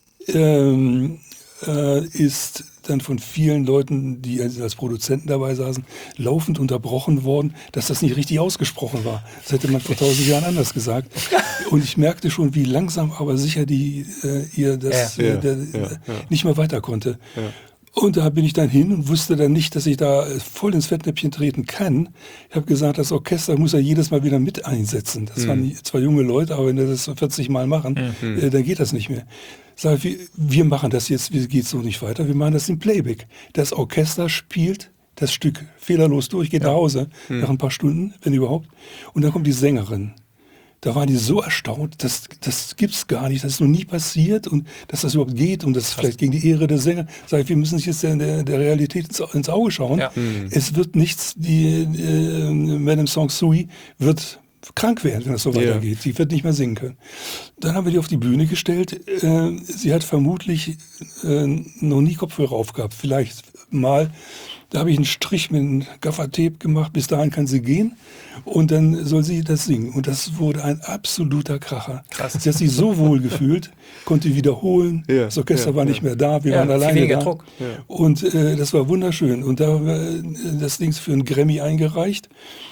S3: ähm, äh, ist dann von vielen Leuten, die als Produzenten dabei saßen, laufend unterbrochen worden, dass das nicht richtig ausgesprochen war. Das hätte man vor tausend Jahren anders gesagt. Und ich merkte schon, wie langsam aber sicher die äh, ihr das
S4: Ja.
S3: äh, der,
S4: Ja, ja.
S3: nicht mehr weiter konnte.
S4: Ja.
S3: Und da bin ich dann hin und wusste dann nicht, dass ich da voll ins Fettnäpfchen treten kann. Ich habe gesagt, das Orchester muss er jedes Mal wieder mit einsetzen. Das waren zwar junge Leute, aber wenn wir das vierzig Mal machen, äh, dann geht das nicht mehr. Sag ich, wir, wir machen das jetzt, wie geht so nicht weiter, wir machen das im Playback. Das Orchester spielt das Stück fehlerlos durch, geht nach Hause nach ein paar Stunden, wenn überhaupt. Und dann kommt die Sängerin. Da waren die so erstaunt, das, das gibt's gar nicht, das ist noch nie passiert und dass das überhaupt geht und das ist vielleicht gegen die Ehre der Sänger. Sag ich, wir müssen uns jetzt der, der, der Realität ins, ins Auge schauen.
S1: Ja.
S3: Es wird nichts, die äh, Madame Song Sui wird krank werden, wenn das so
S4: Ja.
S3: weitergeht. Sie wird nicht mehr singen können. Dann haben wir die auf die Bühne gestellt. Äh, sie hat vermutlich äh, noch nie Kopfhörer aufgehabt, vielleicht mal. Da habe ich einen Strich mit einem Gaffertape gemacht, bis dahin kann sie gehen und dann soll sie das singen. Und das wurde ein absoluter Kracher.
S1: Krass.
S3: Sie hat sich so wohl gefühlt, konnte wiederholen,
S4: Ja,
S3: das Orchester
S4: ja,
S3: war
S4: ja.
S3: nicht mehr da, wir
S1: Ja,
S3: waren
S1: viel
S3: alleine
S1: weniger
S3: da.
S1: Druck.
S3: Und äh, das war wunderschön. Und da haben wir das Ding für einen Grammy eingereicht.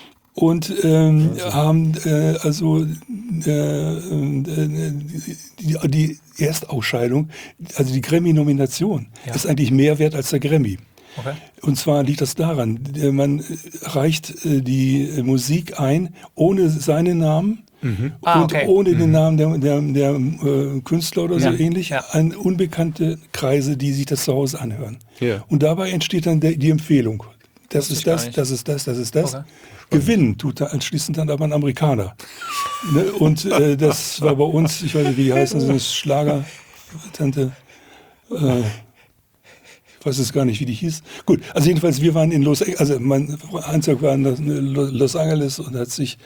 S3: Und ähm, haben äh, also äh, äh, die, die Erstausscheidung, also die Grammy-Nomination,
S1: Ja.
S3: ist eigentlich mehr wert als der Grammy.
S1: Okay.
S3: Und zwar liegt das daran, der- man reicht äh, die äh, Musik ein ohne seinen Namen
S1: Ah,
S3: und
S1: okay.
S3: ohne den Namen der, der, der äh, Künstler oder
S1: Ja,
S3: so ähnlich
S1: ja.
S3: an unbekannte Kreise, die sich das zu Hause anhören.
S4: Ja.
S3: Und dabei entsteht dann der, die Empfehlung. Das
S1: Wusste
S3: ist
S1: ich gar
S3: das,
S1: nicht.
S3: das ist das, das ist das.
S1: Okay.
S3: Gewinnen tut da anschließend dann aber ein Amerikaner. Ne? Und äh, das war bei uns, ich weiß nicht, wie die heißen, so eine Schlager-Tante. Äh, ich weiß jetzt gar nicht, wie die hieß. Gut, also jedenfalls, wir waren in Los Angeles, also mein Anzug war in Los Angeles und hat sich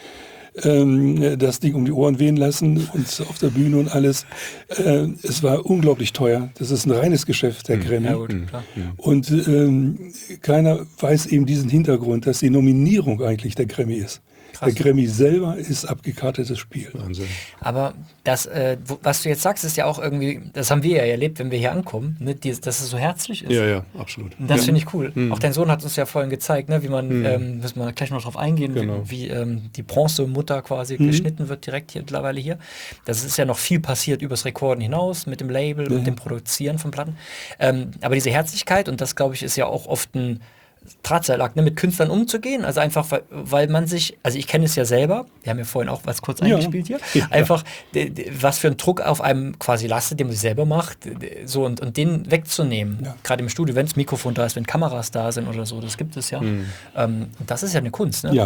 S3: ähm, das Ding um die Ohren wehen lassen und auf der Bühne und alles. Äh, es war unglaublich teuer. Das ist ein reines Geschäft, der Grammy.
S1: Ja, gut, klar.
S3: Und ähm, keiner weiß eben diesen Hintergrund, dass die Nominierung eigentlich der Grammy ist.
S1: Krass.
S3: Der Grammy selber ist abgekartetes Spiel.
S4: Wahnsinn.
S1: Aber das, äh, wo, was du jetzt sagst, ist ja auch irgendwie, das haben wir ja erlebt, wenn wir hier ankommen, ne, die, dass es so herzlich ist.
S4: Ja, ja, absolut.
S1: Und das
S4: ja.
S1: finde ich cool. Auch dein Sohn hat uns ja vorhin gezeigt, ne, wie man, ähm, müssen wir gleich noch drauf eingehen,
S4: Genau.
S1: wie, wie ähm, die Bronzemutter quasi geschnitten wird direkt hier mittlerweile hier. Das ist ja noch viel passiert übers Rekorden hinaus, mit dem Label, mit dem Produzieren von Platten. Ähm, aber diese Herzlichkeit, und das glaube ich ist ja auch oft ein Drahtseilakt, ne, mit Künstlern umzugehen, also einfach, weil, weil man sich, also ich kenne es ja selber, wir haben ja vorhin auch was kurz
S3: Ja.
S1: eingespielt hier, einfach, d- d- was für ein Druck auf einem quasi lastet, den man sich selber macht, d- so und, und den wegzunehmen,
S3: Ja.
S1: gerade im Studio, wenn das Mikrofon da ist, wenn Kameras da sind oder so, das gibt es ja. Ähm, das ist ja eine Kunst, ne?
S3: Ja.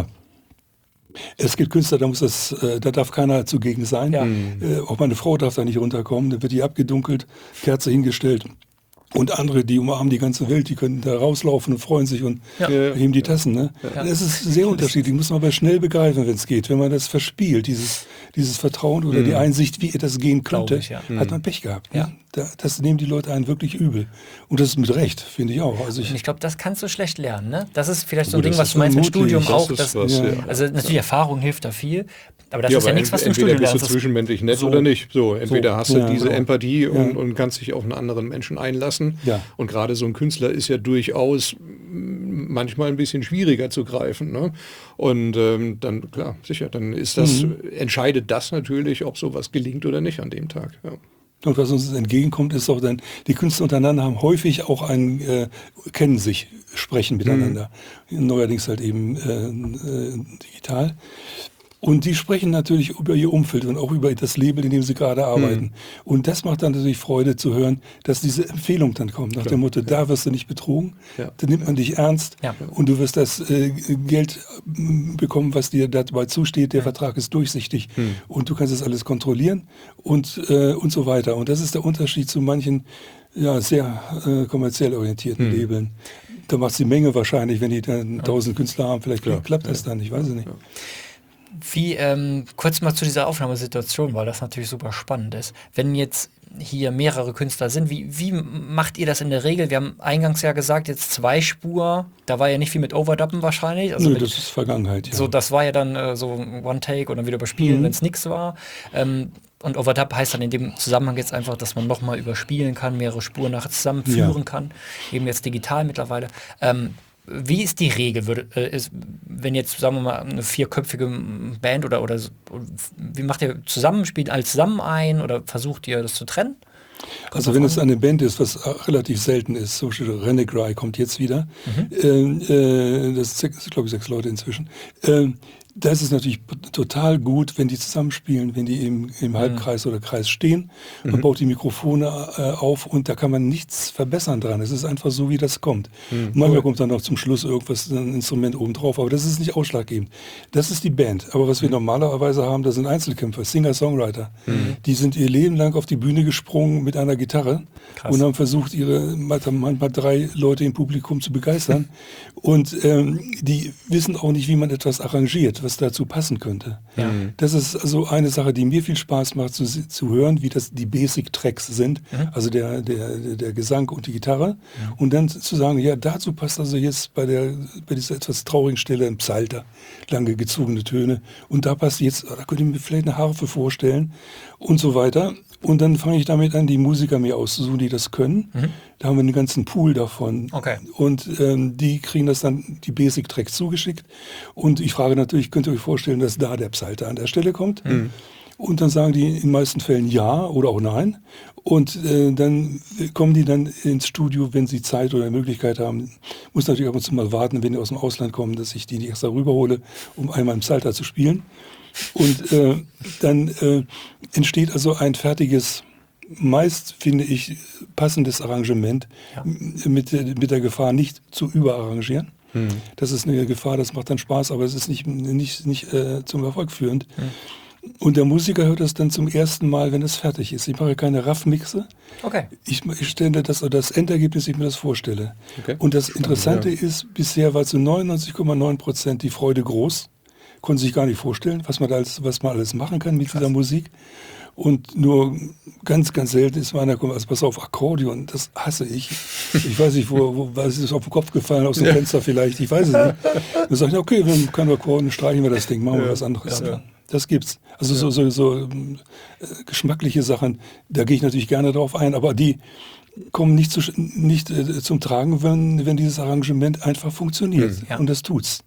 S3: Es gibt Künstler, da muss das, äh, da darf keiner zugegen sein.
S1: Ja.
S3: Äh, auch meine Frau darf da nicht runterkommen. Da wird die abgedunkelt, Kerze hingestellt. Und andere, die umarmen die ganze Welt, die können da rauslaufen und freuen sich und
S1: Ja.
S3: heben die Tassen. Ne?
S1: Ja.
S3: Das ist sehr unterschiedlich, muss man aber schnell begreifen, wenn es geht. Wenn man das verspielt, dieses, dieses Vertrauen oder die Einsicht, wie das gehen könnte,
S1: Glaub ich, ja.
S3: hat man Pech gehabt.
S1: Ja.
S3: Ne? Da, das nehmen die Leute einen wirklich übel. Und das ist mit Recht, finde ich auch. Also
S1: Und
S3: ich,
S1: ich glaube, das kannst du schlecht lernen, ne? Das ist vielleicht so ein
S4: Gut,
S1: Ding,
S4: das
S1: was
S4: ist
S1: du meinst mit
S3: vermutlich,
S1: Studium
S4: das
S1: auch.
S4: ist
S1: Das,
S4: was,
S3: ja.
S4: ja.
S1: Also natürlich, Erfahrung hilft da viel, aber das
S4: Ja,
S1: ist ja
S4: aber
S1: nichts, was du im
S4: entweder
S1: Studium
S4: bist du
S1: lernst.
S4: zwischenmenschlich nett
S1: so.
S4: oder nicht. So, entweder hast du
S3: Ja,
S4: diese
S3: genau.
S4: Empathie und,
S3: Ja.
S4: und kannst dich auf einen anderen Menschen einlassen.
S3: Ja.
S4: Und gerade so ein Künstler ist ja durchaus mm, manchmal ein bisschen schwieriger zu greifen. Ne? Und ähm, dann, klar, sicher, dann ist das, entscheidet das natürlich, ob sowas gelingt oder nicht an dem Tag. Ja.
S3: Und was uns entgegenkommt, ist auch dann, die Künstler untereinander haben häufig auch ein, äh, kennen sich, sprechen miteinander. Neuerdings halt eben äh, äh, digital. Und die sprechen natürlich über ihr Umfeld und auch über das Label, in dem sie gerade arbeiten. Mhm. Und das macht dann natürlich Freude zu hören, dass diese Empfehlung dann kommt, nach Klar. dem Motto, da wirst du nicht betrogen, ja. da nimmt man dich ernst ja. und du wirst das äh, Geld bekommen, was dir dabei zusteht, der mhm. Vertrag ist durchsichtig mhm. und du kannst das alles kontrollieren und, äh, und so weiter. Und das ist der Unterschied zu manchen ja, sehr äh, kommerziell orientierten mhm. Labeln. Da macht es die Menge wahrscheinlich, wenn die dann tausend Künstler haben, vielleicht Klar. klappt das ja. dann, ich weiß es nicht.
S4: Ja.
S1: Wie, ähm, kurz mal zu dieser Aufnahmesituation, weil das natürlich super spannend ist. Wenn jetzt hier mehrere Künstler sind, wie, wie macht ihr das in der Regel? Wir haben eingangs ja gesagt, jetzt zwei Spur, da war ja nicht viel mit Overduppen wahrscheinlich. Also
S3: Nö,
S1: mit,
S3: das ist Vergangenheit, ja.
S1: So, das war ja dann äh, so One-Take und dann wieder überspielen, mhm. wenn es nichts war. Ähm, und Overdub heißt dann in dem Zusammenhang jetzt einfach, dass man nochmal überspielen kann, mehrere Spuren nachher zusammenführen ja. kann. Eben jetzt digital mittlerweile. Ähm, Wie ist die Regel, würde, äh, ist, wenn jetzt, sagen wir mal, eine vierköpfige Band oder, oder wie macht ihr zusammen, spielt alle zusammen ein oder versucht ihr das zu trennen? Kommt
S3: also wenn an? Es eine Band ist, was relativ selten ist, so René Gry kommt jetzt wieder, mhm. äh, das sind glaube ich sechs Leute inzwischen, äh, da ist es natürlich total gut, wenn die zusammenspielen, wenn die im, im Halbkreis mhm. oder Kreis stehen. Man mhm. baut die Mikrofone äh, auf und da kann man nichts verbessern dran. Es ist einfach so, wie das kommt. Mhm. Manchmal cool. kommt dann noch zum Schluss irgendwas, ein Instrument oben drauf, aber das ist nicht ausschlaggebend. Das ist die Band. Aber was wir mhm. normalerweise haben, das sind Einzelkämpfer, Singer-Songwriter. Mhm. Die sind ihr Leben lang auf die Bühne gesprungen mit einer Gitarre Krass. Und haben versucht, ihre manchmal drei Leute im Publikum zu begeistern. Und ähm, die wissen auch nicht, wie man etwas arrangiert, was dazu passen könnte. Ja. Das ist also eine Sache, die mir viel Spaß macht, zu, zu hören, wie das die Basic-Tracks sind, mhm. also der, der, der Gesang und die Gitarre. Mhm. Und dann zu sagen, ja, dazu passt also jetzt bei, der, bei dieser etwas traurigen Stelle ein Psalter, lange gezogene Töne. Und da passt jetzt, da könnte ich mir vielleicht eine Harfe vorstellen und so weiter. Und dann fange ich damit an, die Musiker mir auszusuchen, die das können. Mhm. Da haben wir einen ganzen Pool davon. Okay. Und ähm, die kriegen das dann, die Basic-Tracks zugeschickt. Und ich frage natürlich, könnt ihr euch vorstellen, dass da der Psalter an der Stelle kommt? Mhm. Und dann sagen die in den meisten Fällen ja oder auch nein. Und äh, dann kommen die dann ins Studio, wenn sie Zeit oder Möglichkeit haben. Muss natürlich ab und zu mal warten, wenn die aus dem Ausland kommen, dass ich die nicht extra rüberhole, um einmal im Psalter zu spielen. Und äh, dann äh, entsteht also ein fertiges, meist finde ich, passendes Arrangement ja. mit, mit der Gefahr, nicht zu überarrangieren. Hm. Das ist eine Gefahr, das macht dann Spaß, aber es ist nicht, nicht, nicht äh, zum Erfolg führend. Hm. Und der Musiker hört das dann zum ersten Mal, wenn es fertig ist. Ich mache keine Raffmixe. Okay. Ich, ich stelle das, das Endergebnis, ich mir das vorstelle. Okay. Und das Interessante ja. ist, bisher war zu neunundneunzig Komma neun Prozent die Freude groß. Konnten sich gar nicht vorstellen, was man, da alles, was man alles machen kann mit Krass. Dieser Musik. Und nur ganz, ganz selten ist meiner kommt, also pass auf, Akkordeon, das hasse ich. Ich weiß nicht, wo, wo was ist auf den Kopf gefallen, aus dem ja. Fenster vielleicht, ich weiß es nicht. Dann sage ich, okay, wir können Akkordeon, streichen wir das Ding, machen wir ja. was anderes. Ja, ja. Das gibt's. Also ja. so, so, so äh, geschmackliche Sachen, da gehe ich natürlich gerne drauf ein, aber die kommen nicht, zu, nicht äh, zum Tragen, wenn, wenn dieses Arrangement einfach funktioniert. Ja. Und das tut's.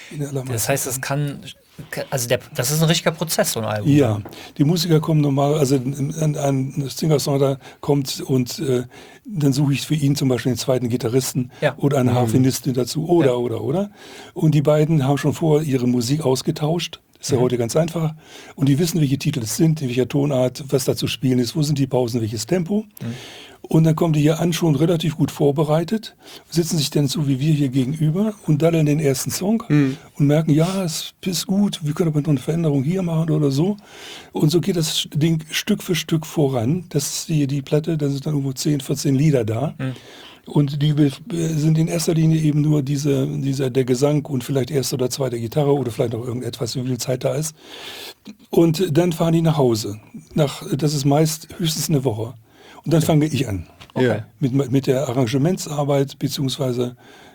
S1: Das heißt, es kann, also der, das ist ein richtiger Prozess, so ein Album.
S3: Ja, die Musiker kommen normal, also ein, ein Singer-Songwriter kommt und äh, dann suche ich für ihn zum Beispiel einen zweiten Gitarristen ja. oder einen Harfenistin dazu oder, ja. oder, oder. Und die beiden haben schon vorher ihre Musik ausgetauscht. Ist ja mhm. heute ganz einfach. Und die wissen, welche Titel es sind, in welcher Tonart, was da zu spielen ist, wo sind die Pausen, welches Tempo. Mhm. Und dann kommen die hier an, schon relativ gut vorbereitet, sitzen sich dann so wie wir hier gegenüber und daddeln den ersten Song mhm. und merken, ja, es ist gut, wir können aber noch eine Veränderung hier machen oder so. Und so geht das Ding Stück für Stück voran. Das ist hier die Platte, da sind dann irgendwo zehn, vierzehn Lieder da. Mhm. Und die sind in erster Linie eben nur diese, dieser, der Gesang und vielleicht erste oder zweite Gitarre oder vielleicht noch irgendetwas, wie viel Zeit da ist. Und dann fahren die nach Hause. Nach, das ist meist höchstens eine Woche. Und dann fange ich an. Okay. Mit, mit der Arrangementsarbeit, beziehungsweise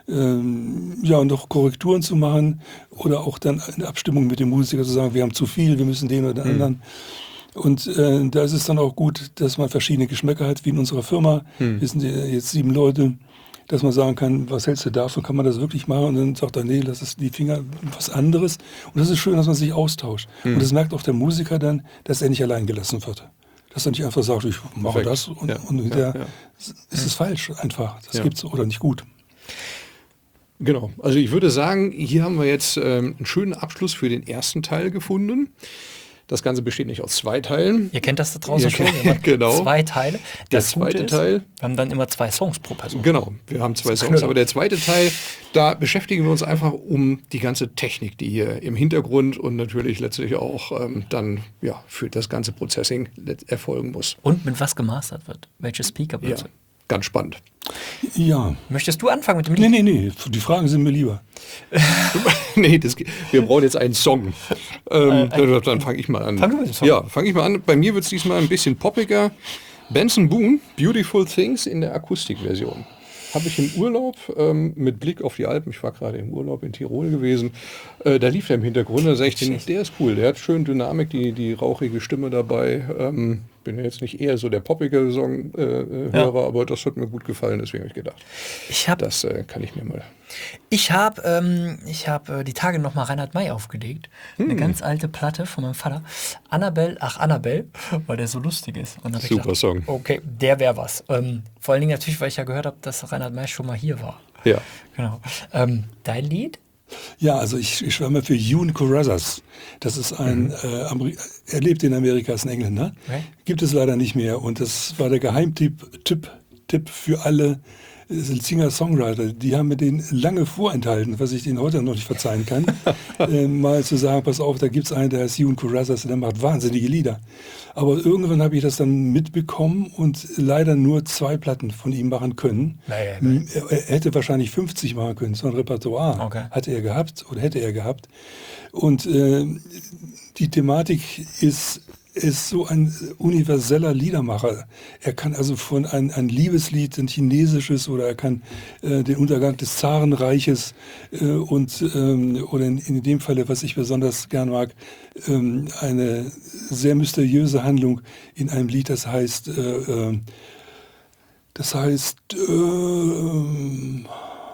S3: ähm, ja, noch Korrekturen zu machen oder auch dann eine Abstimmung mit dem Musiker zu sagen, wir haben zu viel, wir müssen den oder den mhm. anderen. Und äh, da ist es dann auch gut, dass man verschiedene Geschmäcker hat, wie in unserer Firma. Hm. Wir sind jetzt sieben Leute, dass man sagen kann, was hältst du davon, kann man das wirklich machen? Und dann sagt er, nee, das ist die Finger was anderes. Und das ist schön, dass man sich austauscht. Hm. Und das merkt auch der Musiker dann, dass er nicht allein gelassen wird. Dass er nicht einfach sagt, ich mache Perfekt. das und, ja. und hinterher ja, ja. ist es falsch einfach. Das ja. gibt's oder nicht gut.
S4: Genau. Also ich würde sagen, hier haben wir jetzt ähm, einen schönen Abschluss für den ersten Teil gefunden. Das Ganze besteht nicht aus zwei Teilen.
S1: Ihr kennt das da draußen
S4: Ihr
S1: schon.
S4: kennt-
S1: Wir haben
S4: genau.
S1: Zwei Teile.
S4: Der
S1: Das
S4: zweite
S1: Gute ist,
S4: Teil.
S1: wir haben dann immer zwei Songs pro Person.
S4: Genau, wir haben zwei
S1: Das ist
S4: Songs,
S1: Knüller.
S4: aber der zweite Teil, da beschäftigen wir uns einfach um die ganze Technik, die hier im Hintergrund und natürlich letztlich auch ähm, dann ja, für das ganze Processing let- erfolgen muss.
S1: Und mit was gemastert wird. Welche Speaker
S4: Ja,
S1: bitte.
S4: ganz spannend.
S3: Ja.
S1: Möchtest du anfangen mit dem Lied?
S3: Nee, nee, nee, die Fragen sind mir lieber.
S4: nee, das, ge- wir brauchen jetzt einen Song. Ähm, dann dann fange ich mal an.
S1: Fang du mit dem Song
S4: Ja, fange ich mal an. Bei mir wird es diesmal ein bisschen poppiger. Benson Boone, Beautiful Things in der Akustikversion. Habe ich im Urlaub ähm, mit Blick auf die Alpen, ich war gerade im Urlaub in Tirol gewesen, äh, da lief der im Hintergrund, da sag ich, den, der ist cool, der hat schön Dynamik, die, die rauchige Stimme dabei. Ähm, bin ja jetzt nicht eher so der poppige Song-Hörer, äh, Hörer, aber das hat mir gut gefallen, deswegen habe ich gedacht,
S1: Ich habe
S4: das äh, kann ich mir mal...
S1: ich hab, ähm, ich hab, äh, die Tage nochmal Reinhard May aufgelegt. Eine ganz alte Platte von meinem Vater. Annabelle, ach Annabelle, weil der so lustig ist. Und dann hab ich
S4: Super
S1: gedacht,
S4: Song.
S1: Okay, der wäre was. Ähm, vor allen Dingen natürlich, weil ich ja gehört habe, dass Reinhard May schon mal hier war.
S4: Ja.
S1: Genau. Ähm, dein Lied?
S3: Ja, also ich, ich schwärme für Ewan Carruthers. Das ist ein, äh, Ameri- er lebt in Amerika, ist ein Engländer.
S1: Okay.
S3: Gibt es leider nicht mehr. Und das war der Geheimtipp Tipp, Tipp für alle äh, Singer-Songwriter. Die haben mir den lange vorenthalten, was ich denen heute noch nicht verzeihen kann. äh, mal zu sagen, pass auf, da gibt es einen, der heißt Ewan Carruthers, der macht wahnsinnige Lieder. Aber irgendwann habe ich das dann mitbekommen und leider nur zwei Platten von ihm machen können.
S1: Naja,
S3: M- Er, er hätte wahrscheinlich fünfzig machen können. So ein Repertoire
S1: Okay.
S3: hatte er gehabt oder hätte er gehabt. Und äh, die Thematik ist, ist so ein universeller Liedermacher. Er kann also von ein, ein Liebeslied, ein chinesisches, oder er kann äh, den Untergang des Zarenreiches äh, und ähm, oder in, in dem Falle, was ich besonders gern mag, ähm, eine sehr mysteriöse Handlung in einem Lied, das heißt äh, äh, das heißt äh,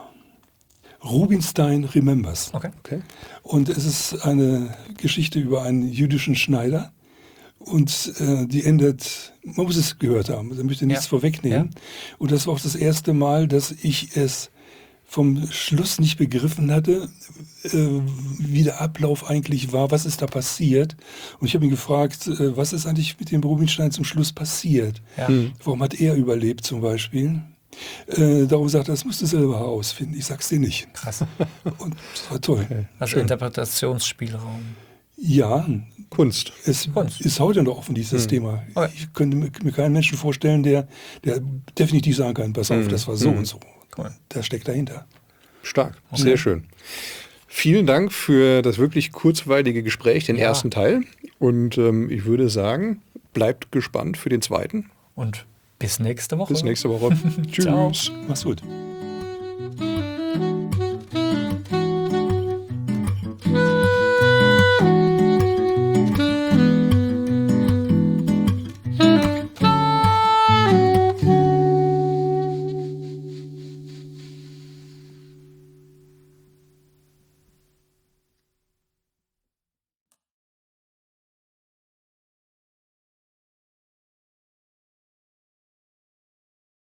S3: Rubinstein Remembers.
S1: Okay.
S4: Okay.
S3: Und es ist eine Geschichte über einen jüdischen Schneider. Und äh, die endet, man muss es gehört haben, da möchte nichts
S1: Ja.
S3: vorwegnehmen. Und das war auch das erste Mal, dass ich es vom Schluss nicht begriffen hatte, äh, wie der Ablauf eigentlich war, was ist da passiert. Und ich habe ihn gefragt, äh, was ist eigentlich mit dem Rubinstein zum Schluss passiert?
S1: Ja.
S3: Warum hat er überlebt zum Beispiel? Äh, darum sagt er, das musst du selber herausfinden, ich sag's dir nicht.
S1: Krass.
S3: Und das war toll.
S1: Also Interpretationsspielraum.
S3: Ja,
S4: Kunst.
S3: es
S1: Kunst.
S3: ist heute noch offen, dieses Thema.
S1: Okay.
S3: Ich könnte mir mir keinen Menschen vorstellen, der, der definitiv sagen kann, pass auf, das war so und so.
S1: Cool.
S3: Das steckt dahinter.
S4: Stark, sehr schön. Vielen Dank für das wirklich kurzweilige Gespräch, den
S1: Ja.
S4: ersten Teil. Und ähm, ich würde sagen, bleibt gespannt für den zweiten.
S1: Und bis nächste Woche.
S4: Bis nächste Woche.
S1: Ciao.
S4: Tschüss.
S3: Mach's gut.